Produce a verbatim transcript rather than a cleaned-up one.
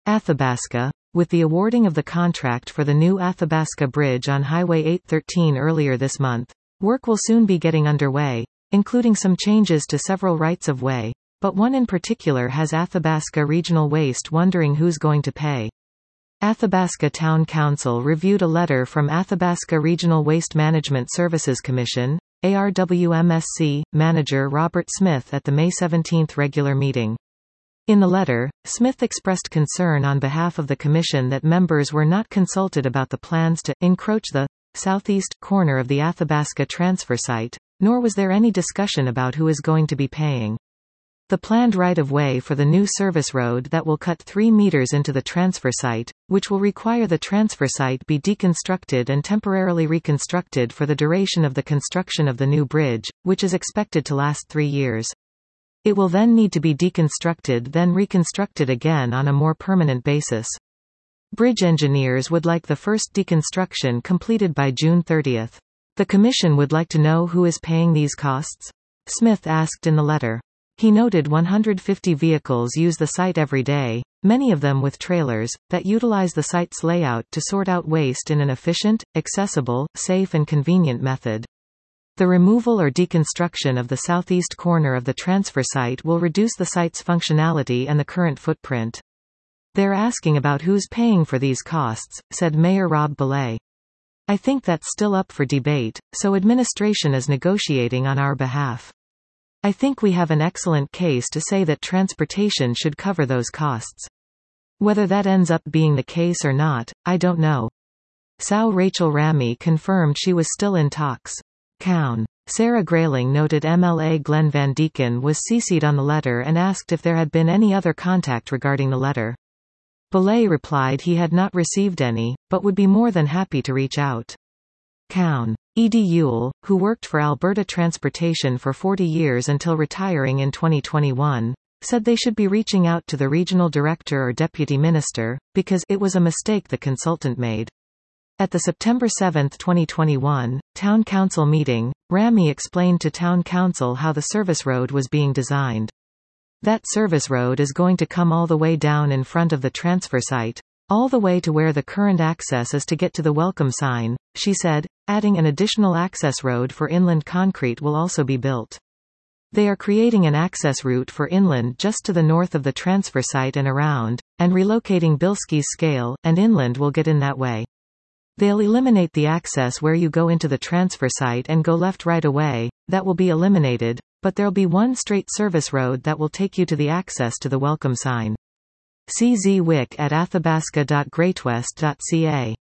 Athabasca. With the awarding of the contract for the new Athabasca Bridge on Highway eight thirteen earlier this month, work will soon be getting underway, including some changes to several rights-of-way, but one in particular has Athabasca Regional Waste wondering who's going to pay. Athabasca Town Council reviewed a letter from Athabasca Regional Waste Management Services Commission, A R W M S C, manager Robert Smith at the May seventeenth regular meeting. In the letter, Smith expressed concern on behalf of the Commission that members were not consulted about the plans to encroach the southeast corner of the Athabasca transfer site, nor was there any discussion about who is going to be paying. The planned right-of-way for the new service road that will cut three meters into the transfer site, which will require the transfer site be deconstructed and temporarily reconstructed for the duration of the construction of the new bridge, which is expected to last three years. It will then need to be deconstructed then reconstructed again on a more permanent basis. Bridge engineers would like the first deconstruction completed by June thirtieth. The Commission would like to know who is paying these costs? Smith asked in the letter. He noted one hundred fifty vehicles use the site every day, many of them with trailers, that utilize the site's layout to sort out waste in an efficient, accessible, safe and convenient method. The removal or deconstruction of the southeast corner of the transfer site will reduce the site's functionality and the current footprint. They're asking about who's paying for these costs, said Mayor Rob Belay. I think that's still up for debate, so administration is negotiating on our behalf. I think we have an excellent case to say that transportation should cover those costs. Whether that ends up being the case or not, I don't know. S O W Rachel Ramy confirmed she was still in talks. Cown. Sarah Grayling noted M L A Glenn Van Deeken was C C'd on the letter and asked if there had been any other contact regarding the letter. Belay replied he had not received any, but would be more than happy to reach out. Cown. Edie Ewell, who worked for Alberta Transportation for forty years until retiring in twenty twenty-one, said they should be reaching out to the regional director or deputy minister, because it was a mistake the consultant made. At the September seventh twenty twenty-one, Town Council meeting, Ramy explained to Town Council how the service road was being designed. That service road is going to come all the way down in front of the transfer site, all the way to where the current access is to get to the welcome sign, she said, adding an additional access road for inland concrete will also be built. They are creating an access route for inland just to the north of the transfer site and around, and relocating Bilski's scale, and inland will get in that way. They'll eliminate the access where you go into the transfer site and go left right away, that will be eliminated, but there'll be one straight service road that will take you to the access to the welcome sign. C Z Wick at athabasca dot greatwest dot c a